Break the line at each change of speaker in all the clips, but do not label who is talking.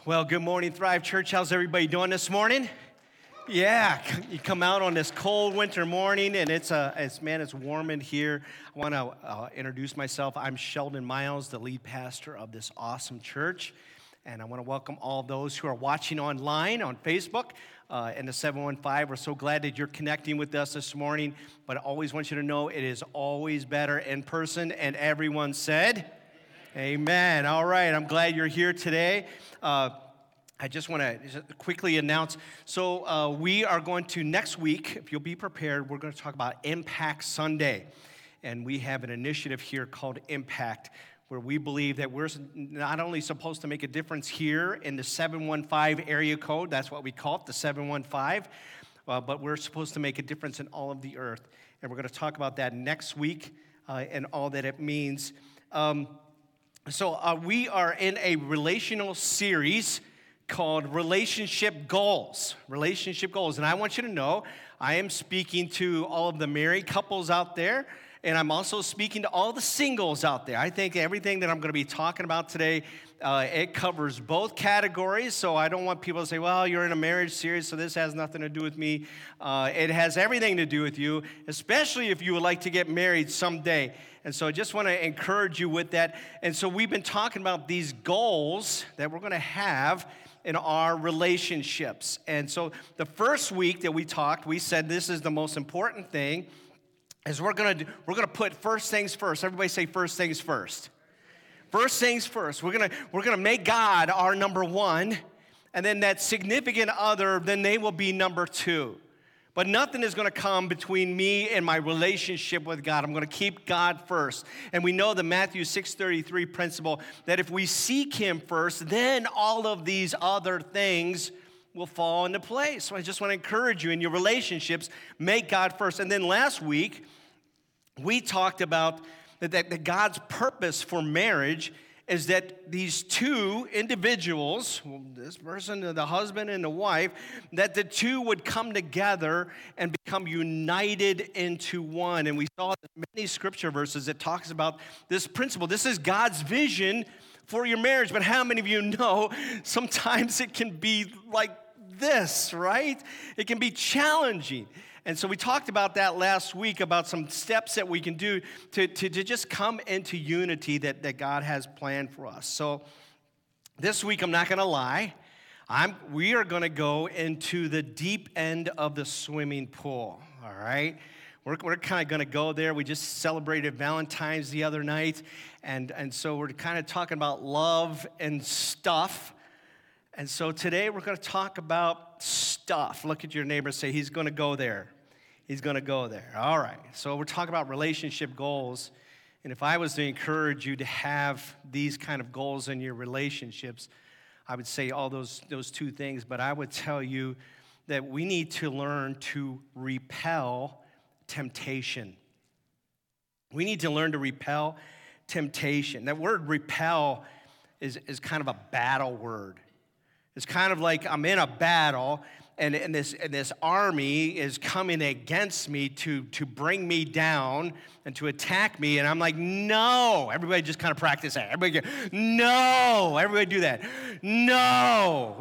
Well, good morning, Thrive Church. How's everybody doing this morning? Yeah, you come out on this cold winter morning, and it's warm in here. I want to introduce myself. I'm Sheldon Miles, the lead pastor of this awesome church, and I want to welcome all those who are watching online on Facebook and the 715. We're so glad that you're connecting with us this morning, but I always want you to know it is always better in person, and everyone said, Amen. All right, I'm glad you're here today. I just want to quickly announce, so we are going to, next week, if you'll be prepared, we're going to talk about Impact Sunday. And we have an initiative here called Impact, where we believe that we're not only supposed to make a difference here in the 715 area code, that's what we call it, the 715, but we're supposed to make a difference in all of the earth. And we're going to talk about that next week and all that it means. So we are in a relational series called Relationship Goals. Relationship Goals. And I want you to know, I am speaking to all of the married couples out there, and I'm also speaking to all the singles out there. I think everything that I'm going to be talking about today, it covers both categories, so I don't want people to say, well, you're in a marriage series, so this has nothing to do with me. It has everything to do with you, especially if you would like to get married someday. And so I just want to encourage you with that. And so we've been talking about these goals that we're going to have in our relationships. And so the first week that we talked, we said this is the most important thing, is we're gonna put first things first. Everybody say first things first. First things first. We're gonna make God our number one, and then that significant other, then they will be number two. But nothing is going to come between me and my relationship with God. I'm going to keep God first. And we know the Matthew 6:33 principle that if we seek Him first, then all of these other things will fall into place. So I just want to encourage you in your relationships, make God first. And then last week, we talked about that God's purpose for marriage is that these two individuals, this person, the husband and the wife, that the two would come together and become united into one. And we saw many scripture verses that talks about this principle. This is God's vision for your marriage. But how many of you know sometimes it can be like this, right? It can be challenging. And so we talked about that last week, about some steps that we can do to just come into unity that God has planned for us. So this week, I'm not going to lie, we are going to go into the deep end of the swimming pool, all right? We're kind of going to go there. We just celebrated Valentine's the other night, and so we're kind of talking about love and stuff. And so today we're going to talk about stuff. Look at your neighbor and say, he's going to go there. He's going to go there. All right. So we're talking about relationship goals. And if I was to encourage you to have these kind of goals in your relationships, I would say all those two things. But I would tell you that we need to learn to repel temptation. We need to learn to repel temptation. That word repel is kind of a battle word. It's kind of like I'm in a battle, and this army is coming against me to bring me down and to attack me, and I'm like, no. Everybody just kind of practice that. Everybody go, no. Everybody do that. No.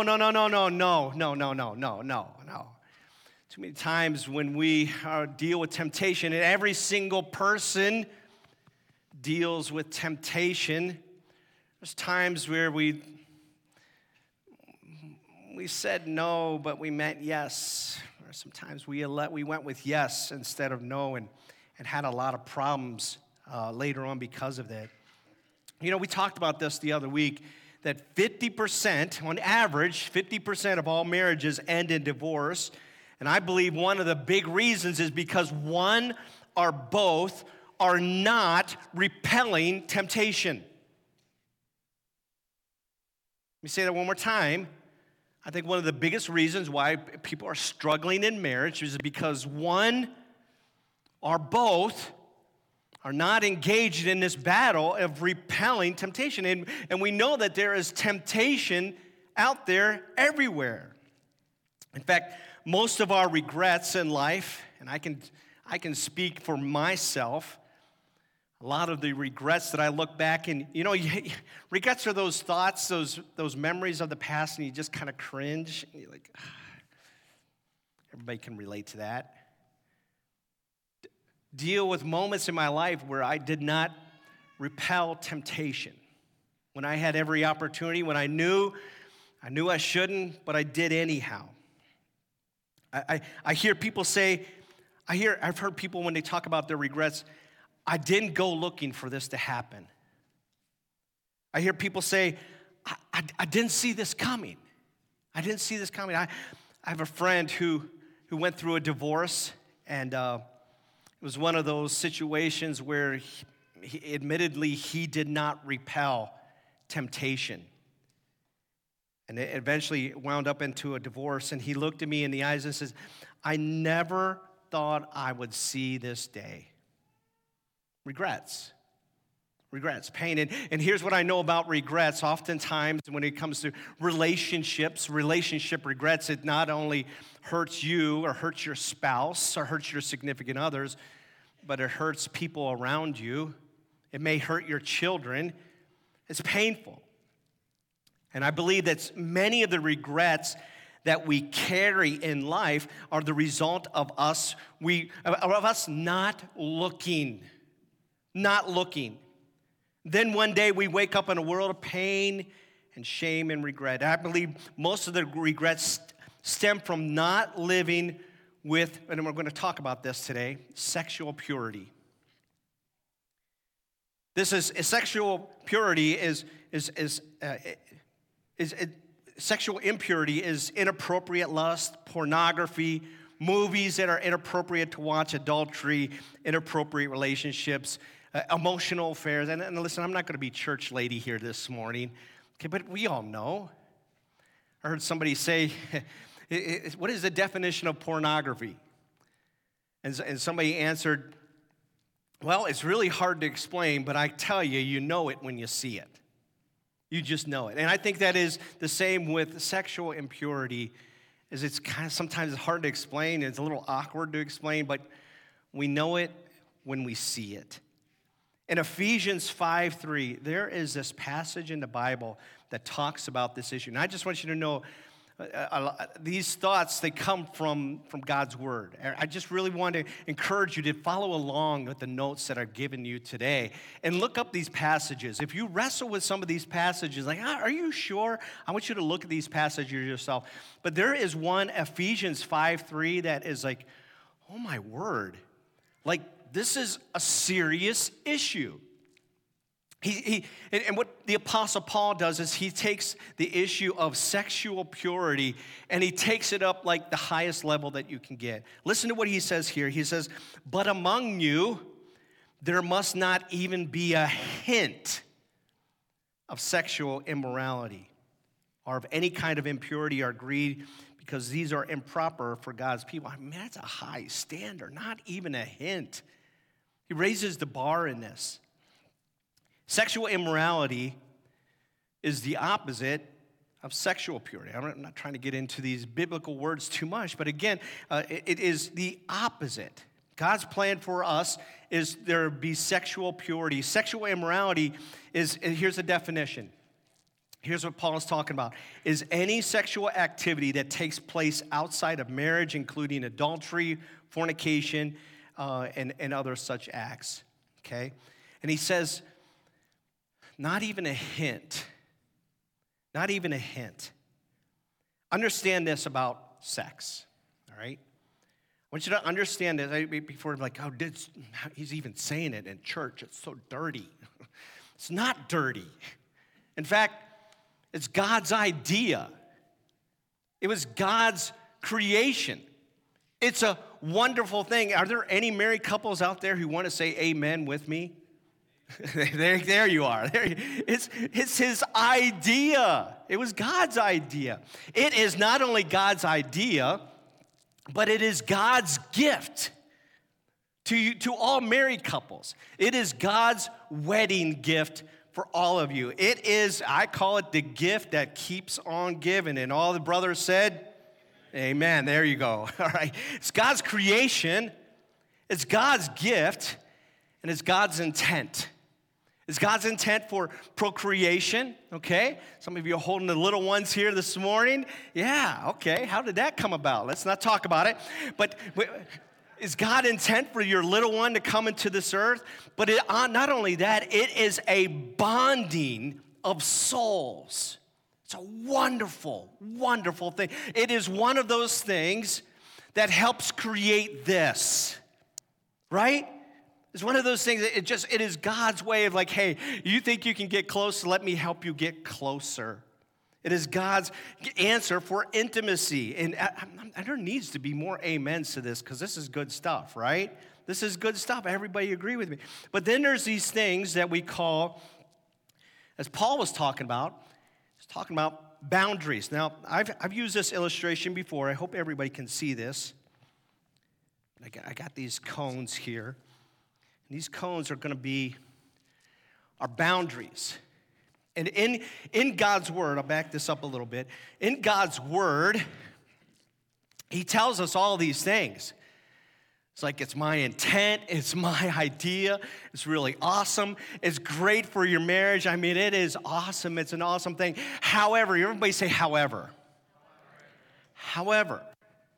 Too many times when we deal with temptation, and every single person deals with temptation, there's times where we said no, but we meant yes. Or sometimes we went with yes instead of no, and had a lot of problems later on because of that. You know, we talked about this the other week, that 50%, on average, 50% of all marriages end in divorce. And I believe one of the big reasons is because one or both are not repelling temptation. Let me say that one more time. I think one of the biggest reasons why people are struggling in marriage is because one or both are not engaged in this battle of repelling temptation. And we know that there is temptation out there everywhere. In fact, most of our regrets in life, and I can speak for myself, A lot of the regrets that I look back and, regrets are those thoughts, those memories of the past, and you just kind of cringe. And you're like, everybody can relate to that. Deal with moments in my life where I did not repel temptation. When I had every opportunity, when I knew I shouldn't, but I did anyhow. I hear people say, I've heard people when they talk about their regrets, I didn't go looking for this to happen. I hear people say, I didn't see this coming. I didn't see this coming. I have a friend who went through a divorce, and it was one of those situations where admittedly he did not repel temptation. And it eventually wound up into a divorce, and he looked at me in the eyes and says, I never thought I would see this day. Regrets, pain. And here's what I know about regrets. Oftentimes when it comes to relationship regrets, it not only hurts you or hurts your spouse or hurts your significant others, but it hurts people around you. It may hurt your children. It's painful. And I believe that many of the regrets that we carry in life are the result of us not looking. Then one day we wake up in a world of pain and shame and regret. I believe most of the regrets stem from not living with, and we're going to talk about this today, sexual purity. Sexual purity sexual impurity is inappropriate lust, pornography, movies that are inappropriate to watch, adultery, inappropriate relationships, emotional affairs. And listen, I'm not going to be church lady here this morning, okay, but we all know. I heard somebody say, what is the definition of pornography? And somebody answered, well, it's really hard to explain, but I tell you, you know it when you see it. You just know it. And I think that is the same with sexual impurity, is it's kind of sometimes hard to explain, it's a little awkward to explain, but we know it when we see it. In Ephesians 5:3, there is this passage in the Bible that talks about this issue. And I just want you to know, these thoughts, they come from God's Word. I just really want to encourage you to follow along with the notes that I've given you today and look up these passages. If you wrestle with some of these passages, like, are you sure? I want you to look at these passages yourself. But there is one, Ephesians 5:3, that is like, oh my word. Like, this is a serious issue. And what the Apostle Paul does is he takes the issue of sexual purity and he takes it up like the highest level that you can get. Listen to what he says here. He says, but among you, there must not even be a hint of sexual immorality or of any kind of impurity or greed, because these are improper for God's people. I mean, that's a high standard, not even a hint. He raises the bar in this. Sexual immorality is the opposite of sexual purity. I'm not trying to get into these biblical words too much, but again, it is the opposite. God's plan for us is there be sexual purity. Sexual immorality is, here's a definition. Here's what Paul is talking about, is any sexual activity that takes place outside of marriage, including adultery, fornication, and other such acts, okay? And he says, not even a hint. Not even a hint. Understand this about sex, all right? I want you to understand this before, like, oh, he's even saying it in church. It's so dirty. It's not dirty. In fact, it's God's idea. It was God's creation. It's a wonderful thing. Are there any married couples out there who want to say amen with me? There you are. It's his idea. It was God's idea. It is not only God's idea, but it is God's gift to all married couples. It is God's wedding gift for all of you. It is, I call it the gift that keeps on giving. And all the brothers said, amen. There you go. All right. It's God's creation. It's God's gift. and it's God's intent. It's God's intent for procreation, okay? Some of you are holding the little ones here this morning. Yeah, okay, how did that come about? Let's not talk about it. But is God intent for your little one to come into this earth? But not only that, it is a bonding of souls. It's a wonderful, wonderful thing. It is one of those things that helps create this, right? It's one of those things that it is God's way of like, hey, you think you can get close? Let me help you get closer. It is God's answer for intimacy. And there needs to be more amens to this because this is good stuff, right? This is good stuff. Everybody agree with me. But then there's these things that we call, as Paul was talking about, he's talking about boundaries. Now, I've used this illustration before. I hope everybody can see this. I got these cones here. These cones are going to be our boundaries. And in God's word, I'll back this up a little bit. In God's word, he tells us all these things. It's like it's my intent, it's my idea, it's really awesome, it's great for your marriage. I mean, it is awesome, it's an awesome thing. However, everybody say however. However,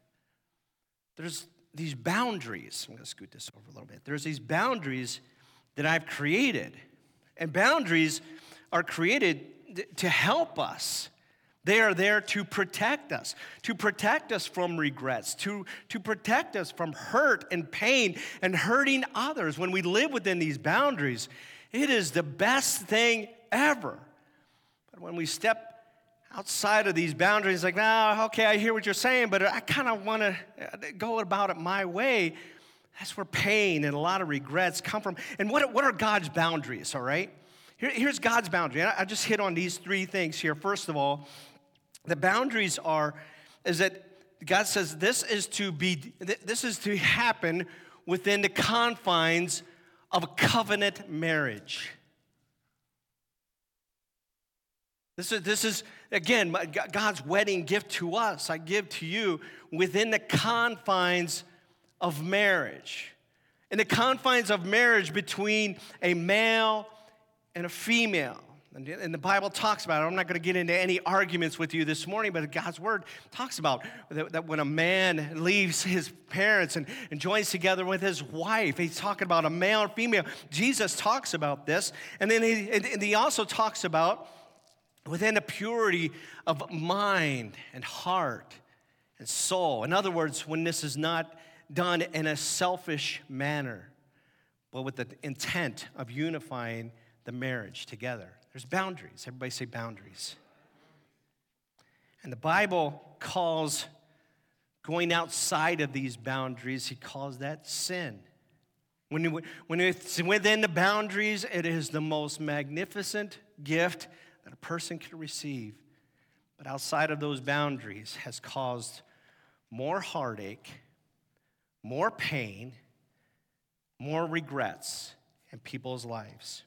there's these boundaries. I'm going to scoot this over a little bit. There's these boundaries that I've created. And boundaries are created to help us. They are there to protect us from regrets, to protect us from hurt and pain and hurting others. When we live within these boundaries, it is the best thing ever. But when we step outside of these boundaries, like, okay, I hear what you're saying, but I kind of want to go about it my way. That's where pain and a lot of regrets come from. And what are God's boundaries, all right? Here's God's boundary. I just hit on these three things here. First of all, the boundaries is that God says this is to happen within the confines of a covenant marriage. This is, again, God's wedding gift to us. I give to you within the confines of marriage. In the confines of marriage between a male and a female. And the Bible talks about it. I'm not going to get into any arguments with you this morning, but God's word talks about that when a man leaves his parents and joins together with his wife, he's talking about a male and female. Jesus talks about this. And then he also talks about within the purity of mind and heart and soul. In other words, when this is not done in a selfish manner, but with the intent of unifying the marriage together. There's boundaries. Everybody say boundaries. And the Bible calls going outside of these boundaries, he calls that sin. When it's within the boundaries, it is the most magnificent gift that a person can receive. But outside of those boundaries has caused more heartache, more pain, more regrets in people's lives.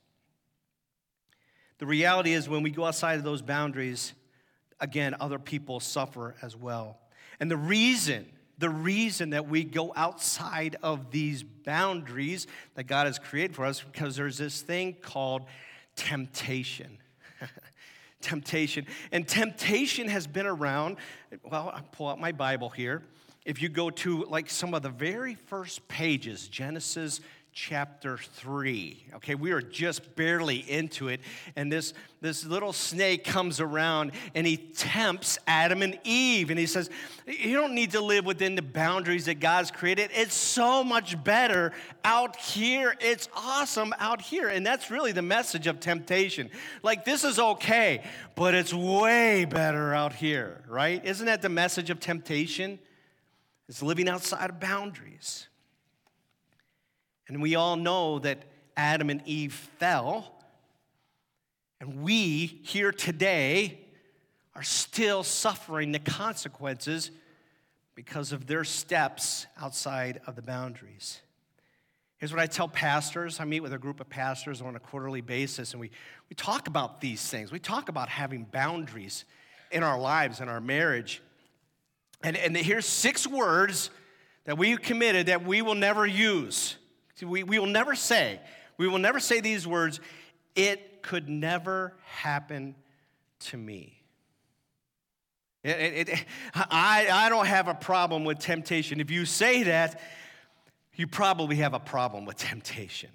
The reality is when we go outside of those boundaries, again, other people suffer as well. And the reason that we go outside of these boundaries that God has created for us, because there's this thing called temptation. Temptation. And temptation has been around. Well, I'll pull out my Bible here. If you go to like some of the very first pages, Genesis chapter 3. Okay, we are just barely into it, and this little snake comes around and he tempts Adam and Eve, and he says, you don't need to live within the boundaries that God's created. It's so much better out here. It's awesome out here. And that's really the message of temptation. Like, this is okay, but it's way better out here, right? Isn't that the message of temptation? It's living outside of boundaries. And we all know that Adam and Eve fell, and we here today are still suffering the consequences because of their steps outside of the boundaries. Here's what I tell pastors. I meet with a group of pastors on a quarterly basis, and we talk about these things. We talk about having boundaries in our lives, in our marriage. And here's 6 words that we committed that we will never use. See, we will never say these words, it could never happen to me. I don't have a problem with temptation. If you say that, you probably have a problem with temptation.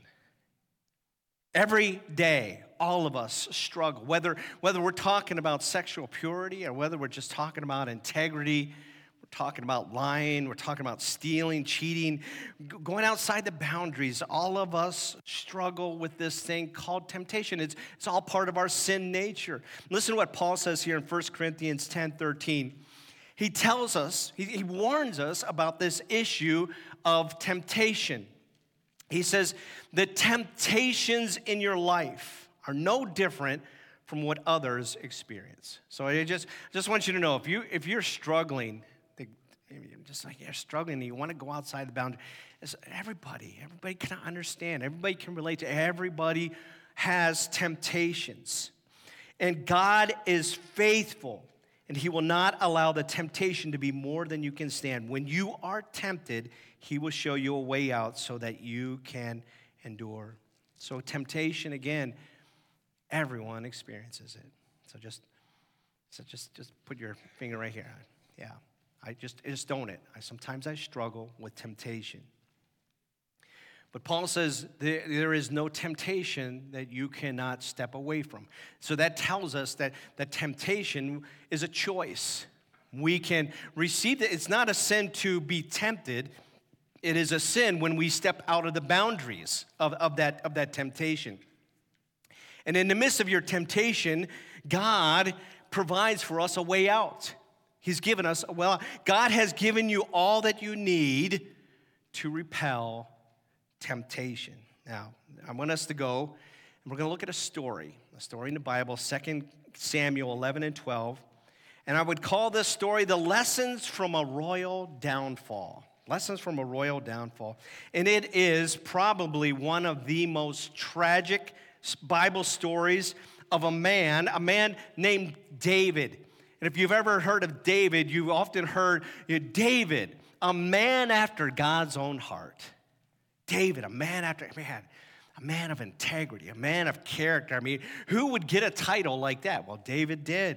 Every day, all of us struggle, whether we're talking about sexual purity or whether we're just talking about integrity, we're talking about lying, we're talking about stealing, cheating, going outside the boundaries. All of us struggle with this thing called temptation. It's all part of our sin nature. Listen to what Paul says here in 1 Corinthians 10:13. He tells us, he warns us about this issue of temptation. He says, the temptations in your life are no different from what others experience. So I just want you to know, if you're struggling, just like you're struggling and you want to go outside the boundary, everybody can understand. Everybody can relate to. Everybody has temptations. And God is faithful, and he will not allow the temptation to be more than you can stand. When you are tempted, he will show you a way out so that you can endure. So temptation, again, everyone experiences it. So just put your finger right here. Yeah, I just own it. Sometimes I struggle with temptation. But Paul says there is no temptation that you cannot step away from. So that tells us that temptation is a choice. We can receive it. It's not a sin to be tempted. It is a sin when we step out of the boundaries of that temptation. And in the midst of your temptation, God provides for us a way out. He's given us, God has given you all that you need to repel temptation. Now, I want us to go, and we're going to look at a story in the Bible, 2 Samuel 11 and 12. And I would call this story the Lessons from a Royal Downfall. Lessons from a Royal Downfall. And it is probably one of the most tragic Bible stories of a man named David. And if you've ever heard of David, you've often heard David, a man after God's own heart. David, a man of integrity, a man of character. I mean, who would get a title like that? Well, David did.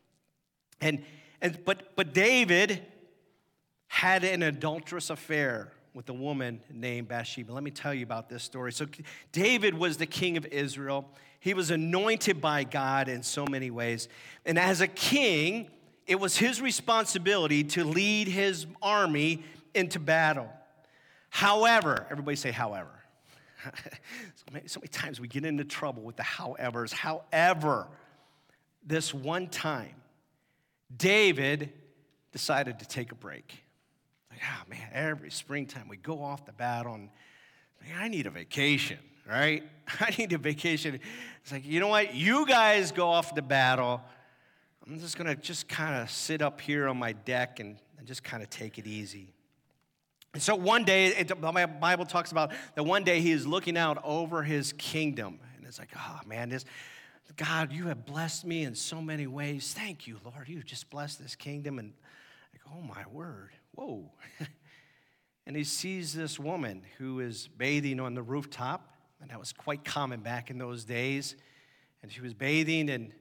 But David had an adulterous affair with a woman named Bathsheba. Let me tell you about this story. So David was the king of Israel. He was anointed by God in so many ways. And as a king, it was his responsibility to lead his army into battle. However, everybody say however. So many times we get into trouble with the howevers. However, this one time, David decided to take a break. Every springtime we go off the battle and, I need a vacation, right? I need a vacation. It's like, you know what? You guys go off the battle. I'm just going to kind of sit up here on my deck and just kind of take it easy. And so one day, the Bible talks about that one day he is looking out over his kingdom. And it's like, this God, you have blessed me in so many ways. Thank you, Lord. You've just blessed this kingdom. And like, oh, my word. Whoa. And he sees this woman who is bathing on the rooftop. And that was quite common back in those days. And she was bathing, and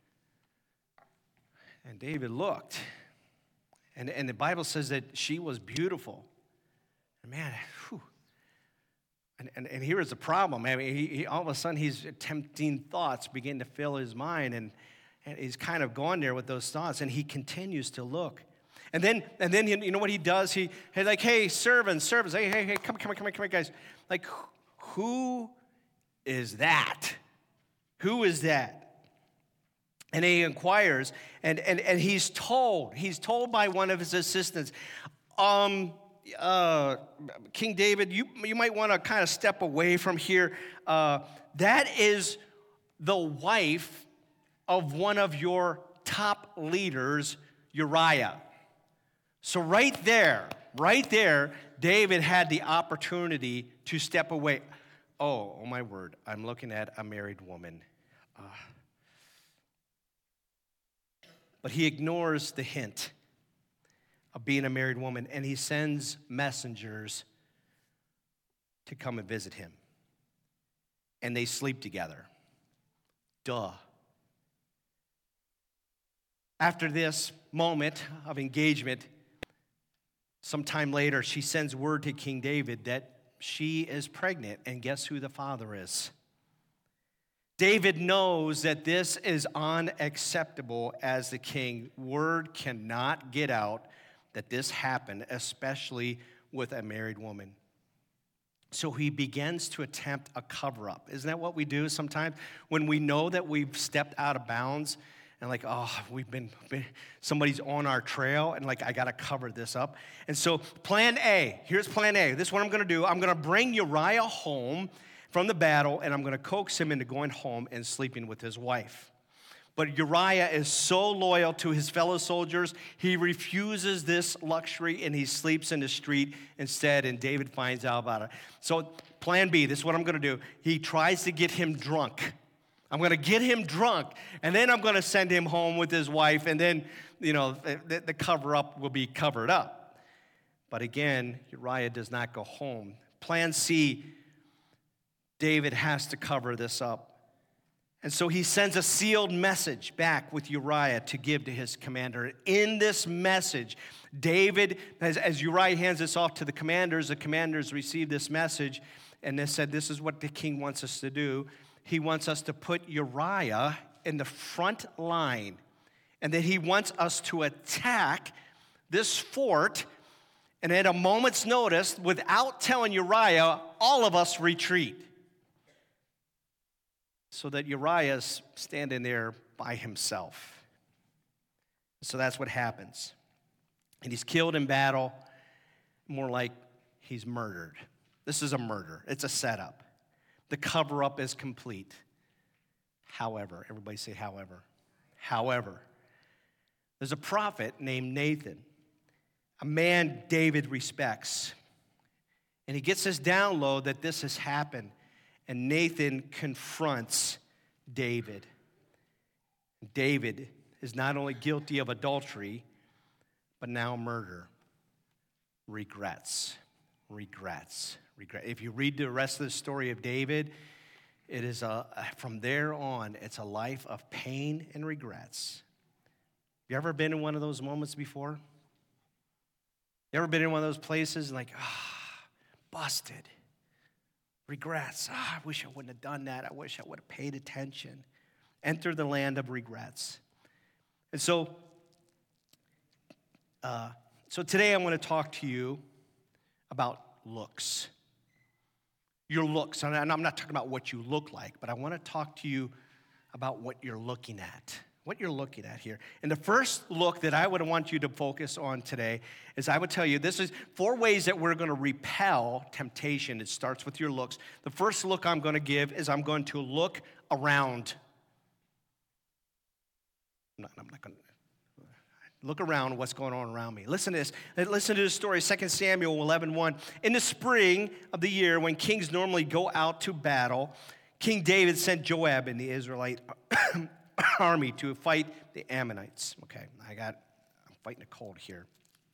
David looked. And the Bible says that she was beautiful. And man, whew. And here is the problem. I mean, he all of a sudden, his tempting thoughts begin to fill his mind. And he's kind of gone there with those thoughts. And he continues to look. And then you know what he does? He's like, hey, servants, hey, come here, guys. Like, who is that? Who is that? And he inquires, and he's told by one of his assistants, King David, you might want to kind of step away from here. That is the wife of one of your top leaders, Uriah. So right there, David had the opportunity to step away. Oh my word, I'm looking at a married woman. But he ignores the hint of being a married woman, and he sends messengers to come and visit him. And they sleep together. Duh. After this moment of engagement, sometime later, she sends word to King David that she is pregnant, and guess who the father is? David knows that this is unacceptable as the king. Word cannot get out that this happened, especially with a married woman. So he begins to attempt a cover-up. Isn't that what we do sometimes? When we know that we've stepped out of bounds and like, oh, somebody's on our trail and like, I got to cover this up. And so plan A, here's plan A. This is what I'm going to do. I'm going to bring Uriah home from the battle, and I'm going to coax him into going home and sleeping with his wife. But Uriah is so loyal to his fellow soldiers, he refuses this luxury, and he sleeps in the street instead, and David finds out about it. So plan B, this is what I'm going to do. He tries to get him drunk. I'm going to get him drunk, and then I'm going to send him home with his wife, and then, the cover-up will be covered up. But again, Uriah does not go home. Plan C, David has to cover this up. And so he sends a sealed message back with Uriah to give to his commander. In this message, David, as Uriah hands this off to the commanders receive this message, and they said, this is what the king wants us to do. He wants us to put Uriah in the front line, and that he wants us to attack this fort, and at a moment's notice, without telling Uriah, all of us retreat. So that Uriah's standing there by himself. So that's what happens. And he's killed in battle, more like he's murdered. This is a murder. It's a setup. The cover-up is complete. However, everybody say however. However, there's a prophet named Nathan, a man David respects. And he gets this download that this has happened. And Nathan confronts David. David is not only guilty of adultery, but now murder. Regrets. If you read the rest of the story of David, it is from there on, it's a life of pain and regrets. You ever been in one of those moments before? You ever been in one of those places and like, busted. Regrets. I wish I wouldn't have done that. I wish I would have paid attention. Enter the land of regrets. And so today I want to talk to you about looks. Your looks. And I'm not talking about what you look like, but I want to talk to you about what you're looking at. What you're looking at here. And the first look that I would want you to focus on today is I would tell you this is 4 ways that we're going to repel temptation. It starts with your looks. The first look I'm going to give is I'm going to look around. I'm not going to look around what's going on around me. Listen to this. Listen to this story, 2 Samuel 11:1. In the spring of the year when kings normally go out to battle, King David sent Joab and the Israelite army to fight the Ammonites. Okay, I'm fighting a cold here.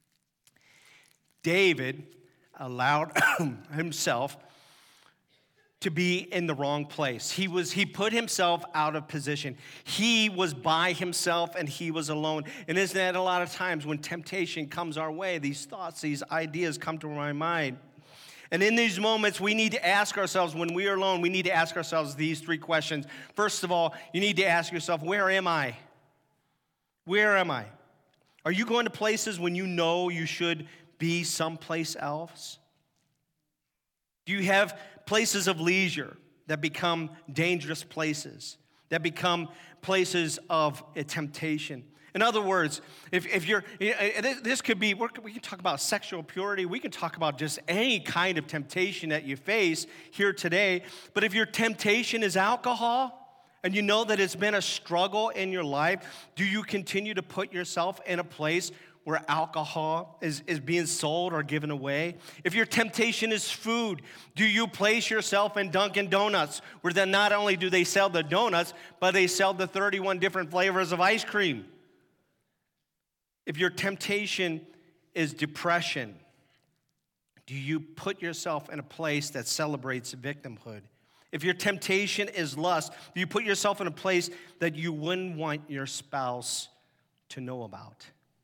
David allowed himself to be in the wrong place. He put himself out of position. He was by himself and he was alone. And isn't that a lot of times when temptation comes our way, these thoughts, these ideas come to my mind. And in these moments, we need to ask ourselves, when we are alone, we need to ask ourselves these 3 questions. First of all, you need to ask yourself, where am I? Where am I? Are you going to places when you know you should be someplace else? Do you have places of leisure that become dangerous places, that become places of temptation? In other words, if you're, this could be, we can talk about sexual purity, we can talk about just any kind of temptation that you face here today, but if your temptation is alcohol, and you know that it's been a struggle in your life, do you continue to put yourself in a place where alcohol is being sold or given away? If your temptation is food, do you place yourself in Dunkin' Donuts, where then not only do they sell the donuts, but they sell the 31 different flavors of ice cream? If your temptation is depression, Do you put yourself in a place that celebrates victimhood? If your temptation is lust, do you put yourself in a place that you wouldn't want your spouse to know about?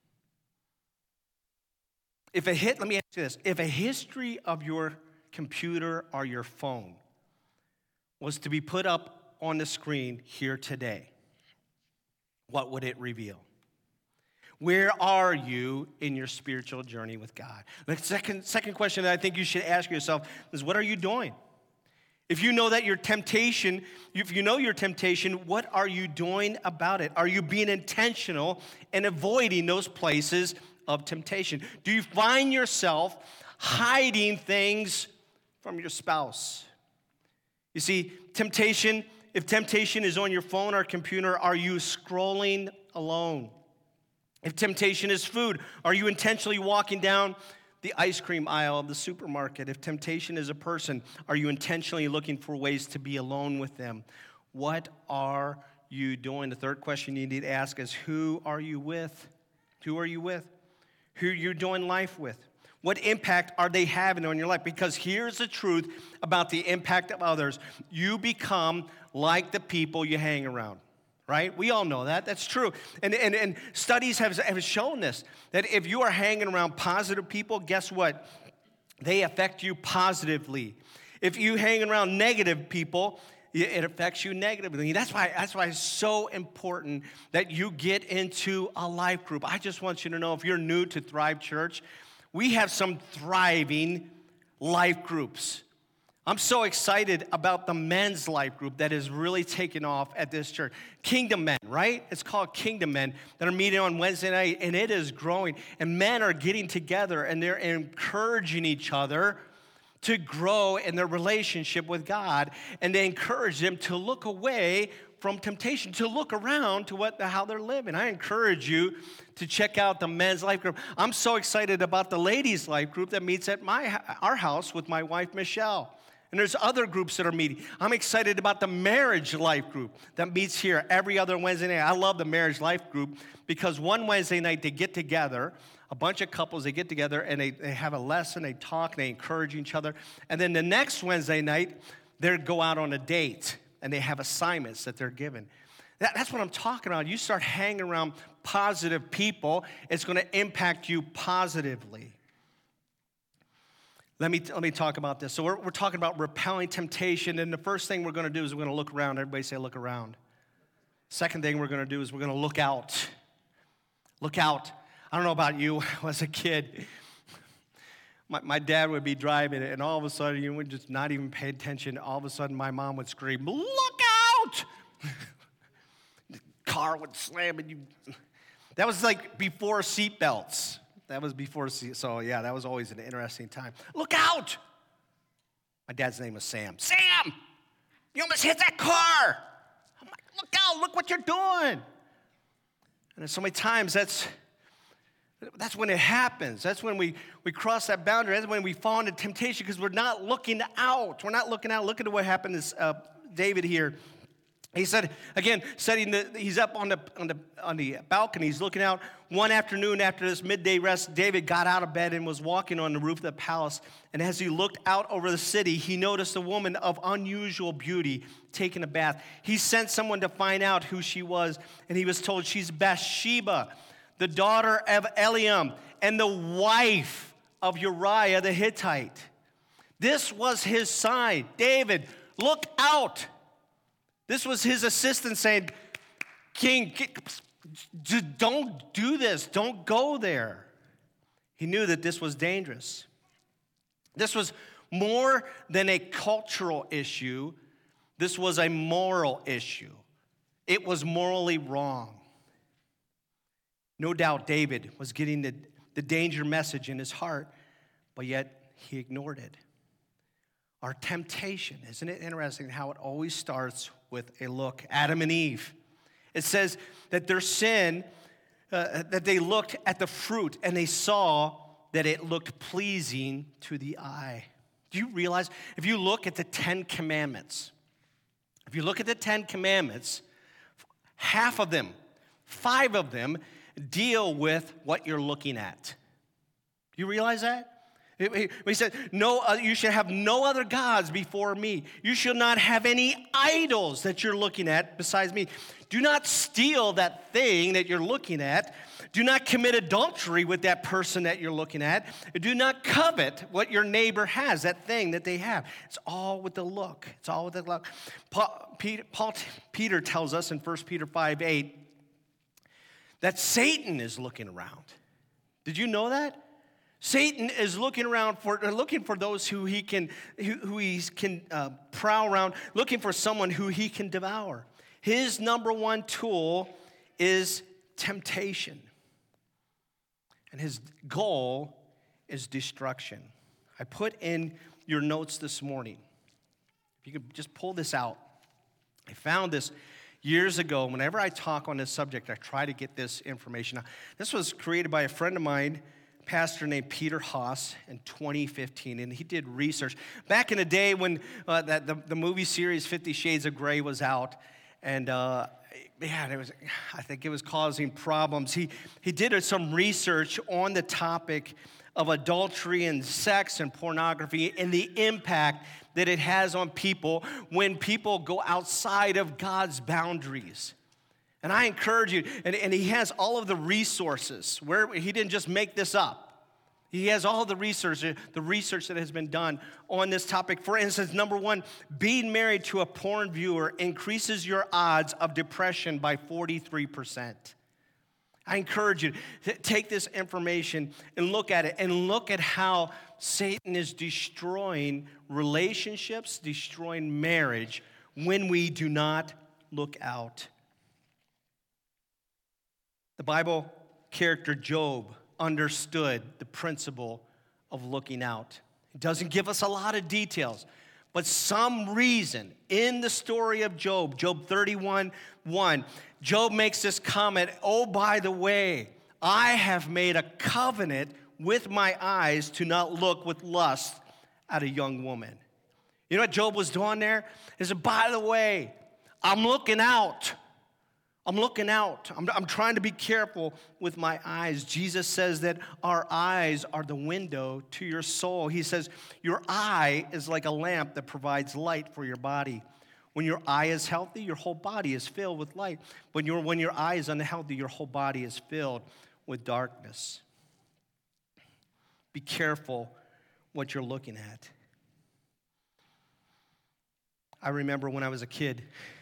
Let me ask you this. If a history of your computer or your phone was to be put up on the screen here today, what would it reveal? Where are you in your spiritual journey with God? The second question that I think you should ask yourself is, what are you doing? If you know that your temptation, what are you doing about it? Are you being intentional and avoiding those places of temptation? Do you find yourself hiding things from your spouse? You see, if temptation is on your phone or computer, are you scrolling alone? If temptation is food, are you intentionally walking down the ice cream aisle of the supermarket? If temptation is a person, are you intentionally looking for ways to be alone with them? What are you doing? The third question you need to ask is, who are you with? Who are you with? Who you're doing life with? What impact are they having on your life? Because here's the truth about the impact of others. You become like the people you hang around. Right? We all know that. That's true. And studies have shown this, that if you are hanging around positive people, guess what? They affect you positively. If you hang around negative people, it affects you negatively. That's why it's so important that you get into a life group. I just want you to know, if you're new to Thrive Church, we have some thriving life groups. I'm so excited about the men's life group that is really taking off at this church. Kingdom Men, right? It's called Kingdom Men, that are meeting on Wednesday night, and it is growing. And men are getting together, and they're encouraging each other to grow in their relationship with God, and they encourage them to look away from temptation, to look around to how they're living. I encourage you to check out the men's life group. I'm so excited about the ladies' life group that meets at our house with my wife, Michelle. And there's other groups that are meeting. I'm excited about the marriage life group that meets here every other Wednesday night. I love the marriage life group because one Wednesday night they get together, a bunch of couples, they get together and they have a lesson, they talk, they encourage each other. And then the next Wednesday night, they go out on a date and they have assignments that they're given. That's what I'm talking about. You start hanging around positive people, it's going to impact you positively. Let me talk about this. So we're talking about repelling temptation, and the first thing we're going to do is we're going to look around. Everybody say, look around. Second thing we're going to do is we're going to look out. Look out. I don't know about you. As a kid, my dad would be driving, and all of a sudden, you would just not even pay attention. All of a sudden, my mom would scream, look out! The car would slam, and that was like before seatbelts. That was before, so yeah, that was always an interesting time. Look out! My dad's name was Sam. Sam! You almost hit that car! I'm like, look out, look what you're doing! And so many times, that's when it happens. That's when we cross that boundary. That's when we fall into temptation because we're not looking out. We're not looking out. Look at what happened to David here. He said, again, he's up on the balcony. He's looking out. One afternoon after this midday rest, David got out of bed and was walking on the roof of the palace. And as he looked out over the city, he noticed a woman of unusual beauty taking a bath. He sent someone to find out who she was, and he was told she's Bathsheba, the daughter of Eliam, and the wife of Uriah the Hittite. This was his sign. David, look out. This was his assistant saying, King, don't do this. Don't go there. He knew that this was dangerous. This was more than a cultural issue. This was a moral issue. It was morally wrong. No doubt David was getting the danger message in his heart, but yet he ignored it. Our temptation, isn't it interesting how it always starts with a look? Adam and Eve. It says that their sin, that they looked at the fruit and they saw that it looked pleasing to the eye. Do you realize, if you look at the 10 Commandments, half of them, 5 of them, deal with what you're looking at. You realize that? He said, "No, you should have no other gods before me. You should not have any idols that you're looking at besides me. Do not steal that thing that you're looking at. Do not commit adultery with that person that you're looking at. Do not covet what your neighbor has, that thing that they have." It's all with the look. It's all with the look. Peter tells us in 1 Peter 5:8 that Satan is looking around. Did you know that? Satan is looking for those who he can prowl around, looking for someone who he can devour. His number one tool is temptation, and his goal is destruction. I put in your notes this morning. If you could just pull this out. I found this years ago. Whenever I talk on this subject, I try to get this information out. This was created by a friend of mine, pastor named Peter Haas, in 2015, and he did research. Back in the day when the movie series 50 Shades of Grey was out, and I think it was causing problems. He did some research on the topic of adultery and sex and pornography and the impact that it has on people when people go outside of God's boundaries. And I encourage you, and he has all of the resources, where he didn't just make this up. He has all the research that has been done on this topic. For instance, number one, being married to a porn viewer increases your odds of depression by 43%. I encourage you to take this information and look at it, and look at how Satan is destroying relationships, destroying marriage when we do not look out. The Bible character Job understood the principle of looking out. It doesn't give us a lot of details, but some reason in the story of Job, Job 31:1, Job makes this comment, "Oh, by the way, I have made a covenant with my eyes to not look with lust at a young woman." You know what Job was doing there? He said, "By the way, I'm looking out. I'm looking out. I'm trying to be careful with my eyes." Jesus says that our eyes are the window to your soul. He says, your eye is like a lamp that provides light for your body. When your eye is healthy, your whole body is filled with light. When your eye is unhealthy, your whole body is filled with darkness. Be careful what you're looking at. I remember when I was a kid,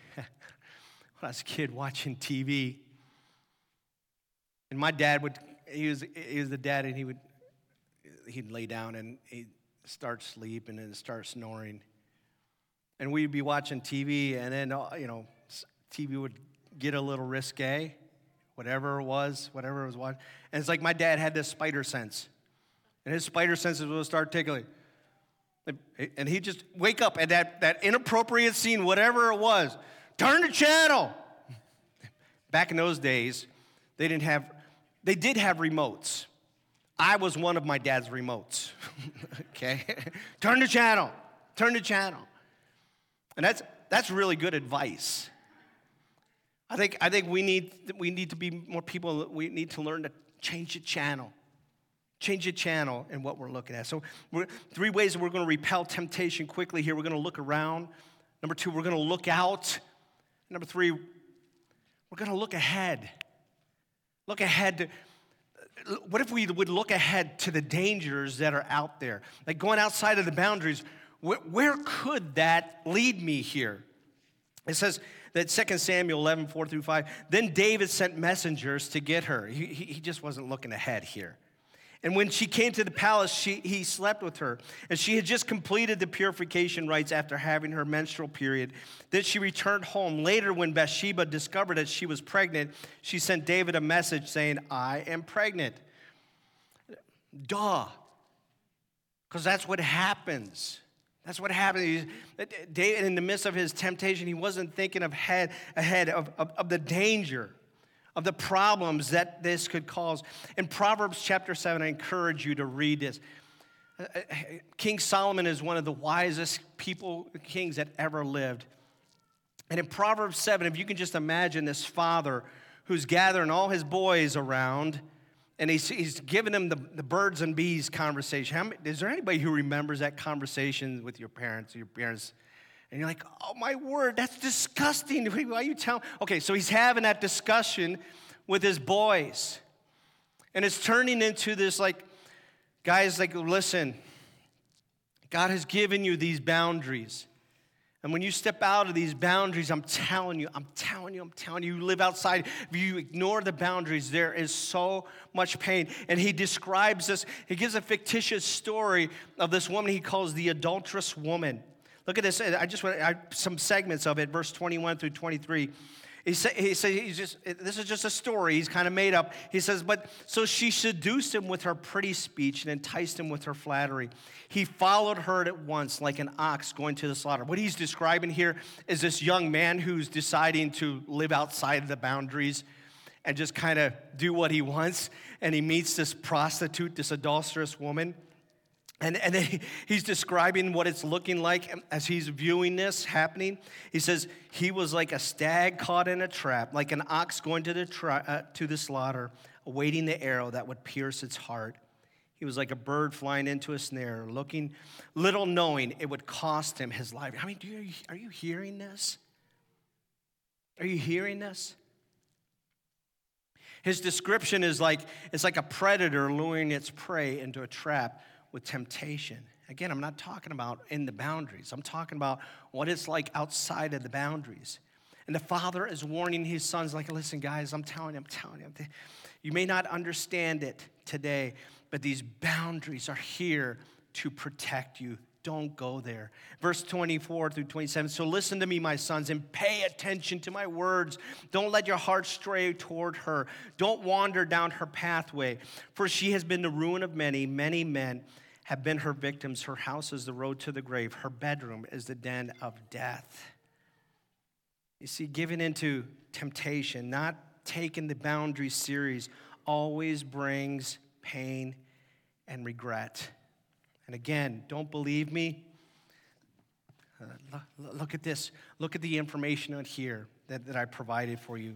watching TV, and my dad he was the dad, and he'd lay down and he'd start sleeping and start snoring, and we'd be watching TV, and then TV would get a little risque, whatever it was watching, and it's like my dad had this spider sense, and his spider senses would start tickling, and he'd just wake up at that inappropriate scene, whatever it was. Turn the channel. Back in those days, they did have remotes. I was one of my dad's remotes. Okay? Turn the channel. Turn the channel. And that's really good advice. I think we need to be more people. We need to learn to change the channel. Change the channel in what we're looking at. So 3 ways that we're going to repel temptation quickly here. We're going to look around. Number 2, we're going to look out. Number 3, we're going to look ahead. Look ahead. What if we would look ahead to the dangers that are out there? Like going outside of the boundaries, where could that lead me here? It says that 2 Samuel 11, 4-5, then David sent messengers to get her. He just wasn't looking ahead here. And when she came to the palace, he slept with her. And she had just completed the purification rites after having her menstrual period. Then she returned home. Later, when Bathsheba discovered that she was pregnant, she sent David a message saying, "I am pregnant." Duh. Because that's what happens. That's what happened. David, in the midst of his temptation, he wasn't thinking ahead of the danger, of the problems that this could cause. In Proverbs chapter 7, I encourage you to read this. King Solomon is one of the wisest kings that ever lived. And in Proverbs 7, if you can just imagine this father who's gathering all his boys around, And he's giving him the birds and bees conversation. Is there anybody who remembers that conversation with your parents? And you're like, oh, my word, that's disgusting. Why are you telling? Okay, so he's having that discussion with his boys. And it's turning into this, like, guys, like, listen, God has given you these boundaries. And when you step out of these boundaries, I'm telling you, you live outside. If you ignore the boundaries, there is so much pain. And he describes this, he gives a fictitious story of this woman he calls the adulterous woman. Look at this. Some segments of it, verse 21 through 23. This is just a story he's kind of made up. He says, but so she seduced him with her pretty speech and enticed him with her flattery. He followed her at once like an ox going to the slaughter. What he's describing here is this young man who's deciding to live outside of the boundaries and just kind of do what he wants. And he meets this prostitute, this adulterous woman. And then he's describing what it's looking like as he's viewing this happening. He says, he was like a stag caught in a trap, like an ox going to the slaughter, awaiting the arrow that would pierce its heart. He was like a bird flying into a snare, looking, little knowing it would cost him his life. I mean, are you hearing this? Are you hearing this? His description is like, it's like a predator luring its prey into a trap with temptation. Again, I'm not talking about in the boundaries. I'm talking about what it's like outside of the boundaries. And the father is warning his sons, like, listen, guys, I'm telling you. You may not understand it today, but these boundaries are here to protect you. Don't go there. Verse 24 through 27. So listen to me, my sons, and pay attention to my words. Don't let your heart stray toward her. Don't wander down her pathway. For she has been the ruin of many. Many men have been her victims. Her house is the road to the grave. Her bedroom is the den of death. You see, giving into temptation, not taking the boundaries serious, always brings pain and regret. And again, don't believe me? Look at this. Look at the information on here that I provided for you.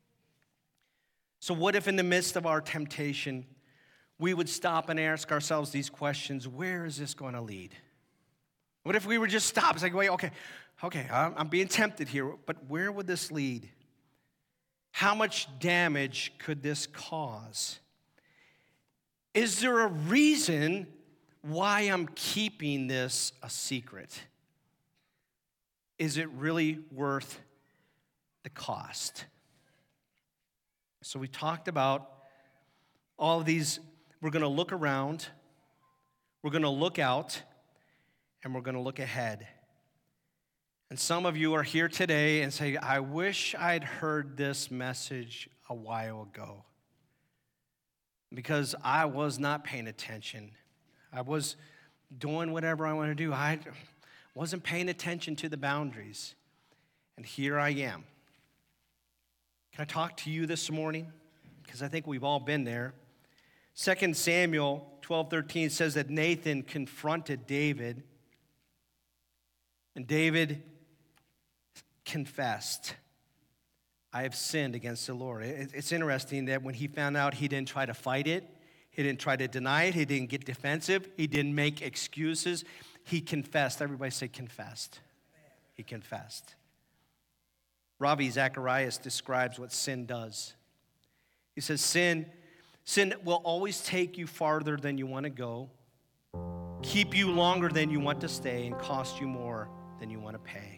So what if in the midst of our temptation, we would stop and ask ourselves these questions? Where is this going to lead? What if we were just stop? It's like, wait, okay, I'm being tempted here, but where would this lead? How much damage could this cause? Is there a reason why I'm keeping this a secret? Is it really worth the cost? So we talked about all of these. We're going to look around, we're going to look out, and we're going to look ahead. And some of you are here today and say, I wish I'd heard this message a while ago, because I was not paying attention. I was doing whatever I want to do. I wasn't paying attention to the boundaries. And here I am. Can I talk to you this morning? Because I think we've all been there. 2 Samuel 12:13 says that Nathan confronted David, and David confessed, I have sinned against the Lord. It's interesting that when he found out, he didn't try to fight it. He didn't try to deny it. He didn't get defensive. He didn't make excuses. He confessed. Everybody say confessed. He confessed. Ravi Zacharias describes what sin does. He says, sin will always take you farther than you want to go, keep you longer than you want to stay, and cost you more than you want to pay.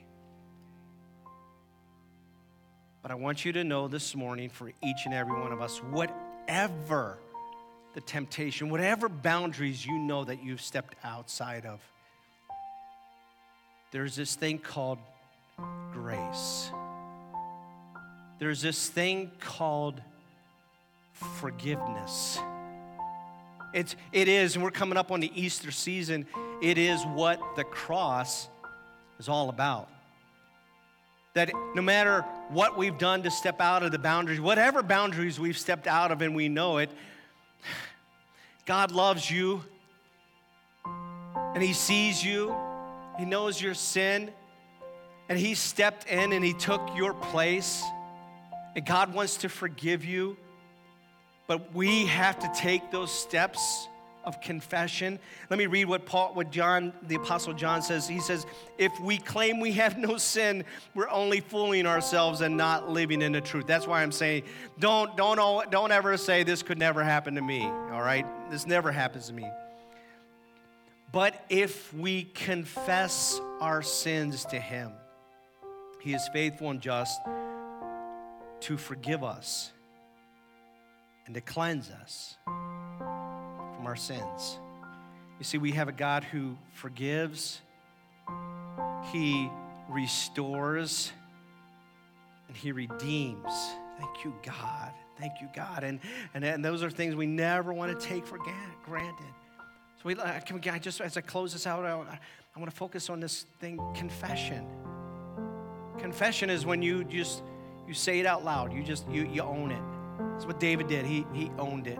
But I want you to know this morning, for each and every one of us, whatever the temptation, whatever boundaries you know that you've stepped outside of, there's this thing called grace. There's this thing called forgiveness. It is, and we're coming up on the Easter season, it is what the cross is all about. That no matter what we've done to step out of the boundaries, whatever boundaries we've stepped out of and we know it, God loves you, and He sees you. He knows your sin, and He stepped in and He took your place, and God wants to forgive you. But we have to take those steps of confession. Let me read what John, the Apostle John says. He says, if we claim we have no sin, we're only fooling ourselves and not living in the truth. That's why I'm saying, don't ever say this could never happen to me, all right? This never happens to me. But if we confess our sins to him, he is faithful and just to forgive us and to cleanse us from our sins. You see, we have a God who forgives, he restores, and he redeems. Thank you, God. Thank you, God. And those are things we never want to take for granted. So as I close this out, I want to focus on this thing, confession. Confession is when you say it out loud. You own it. That's what David did. He owned it.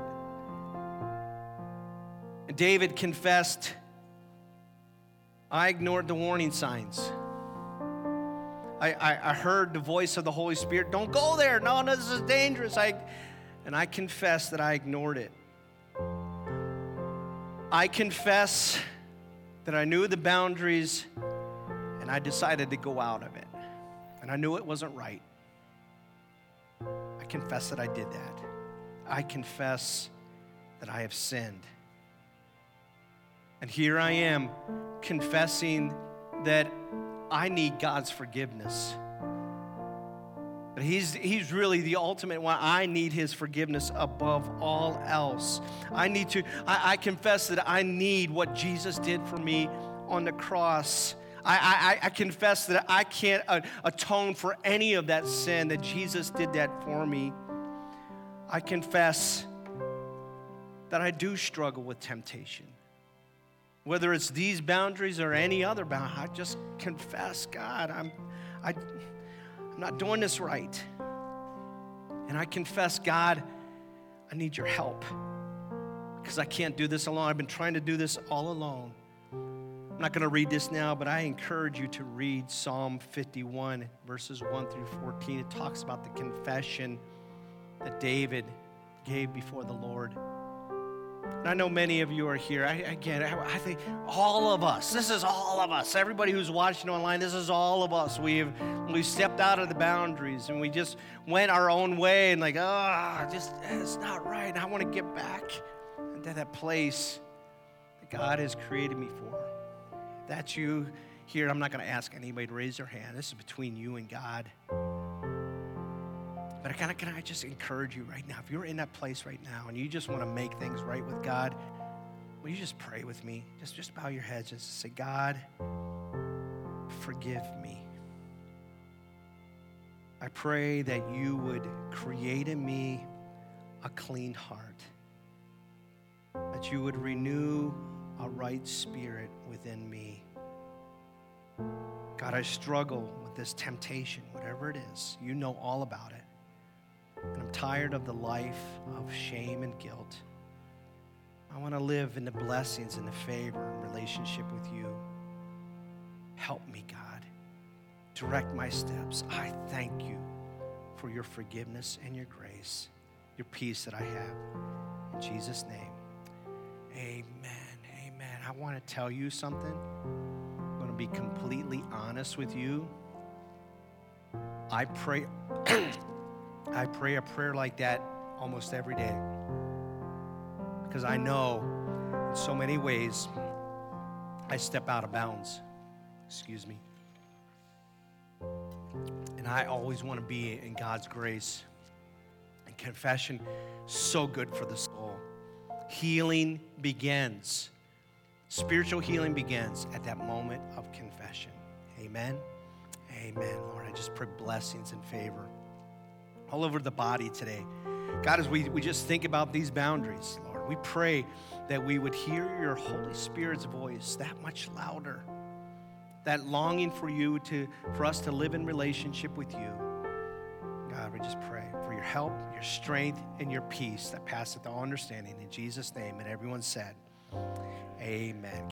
And David confessed, I ignored the warning signs. I heard the voice of the Holy Spirit. Don't go there. No, this is dangerous. And I confess that I ignored it. I confess that I knew the boundaries and I decided to go out of it. And I knew it wasn't right. I confess that I did that. I confess that I have sinned. And here I am confessing that I need God's forgiveness. That he's really the ultimate one. I need his forgiveness above all else. I confess that I need what Jesus did for me on the cross. I confess that I can't atone for any of that sin, that Jesus did that for me. I confess that I do struggle with temptation. Whether it's these boundaries or any other boundary, I just confess, God, I'm not doing this right. And I confess, God, I need your help because I can't do this alone. I've been trying to do this all alone. I'm not going to read this now, but I encourage you to read Psalm 51, verses 1 through 14. It talks about the confession that David gave before the Lord. And I know many of you are here. I think all of us, this is all of us. Everybody who's watching online, this is all of us. We've stepped out of the boundaries and we just went our own way and it's not right. And I want to get back into that place that God has created me for. If that's you here, I'm not going to ask anybody to raise their hand. This is between you and God. But can I just encourage you right now, if you're in that place right now and you just want to make things right with God, will you just pray with me? Just bow your heads and say, God, forgive me. I pray that you would create in me a clean heart, that you would renew a right spirit within me. God, I struggle with this temptation, whatever it is. You know all about it. And I'm tired of the life of shame and guilt. I want to live in the blessings and the favor and relationship with you. Help me, God. Direct my steps. I thank you for your forgiveness and your grace, your peace that I have. In Jesus' name, amen, amen. I want to tell you something. I'm going to be completely honest with you. I pray a prayer like that almost every day because I know in so many ways I step out of bounds. Excuse me. And I always want to be in God's grace. And confession, so good for the soul. Healing begins. Spiritual healing begins at that moment of confession. Amen. Amen, Lord. I just pray blessings and favor all over the body today. God, as we just think about these boundaries, Lord, we pray that we would hear your Holy Spirit's voice that much louder, that longing for us to live in relationship with you. God, we just pray for your help, your strength, and your peace that passeth all understanding. In Jesus' name, and everyone said, amen.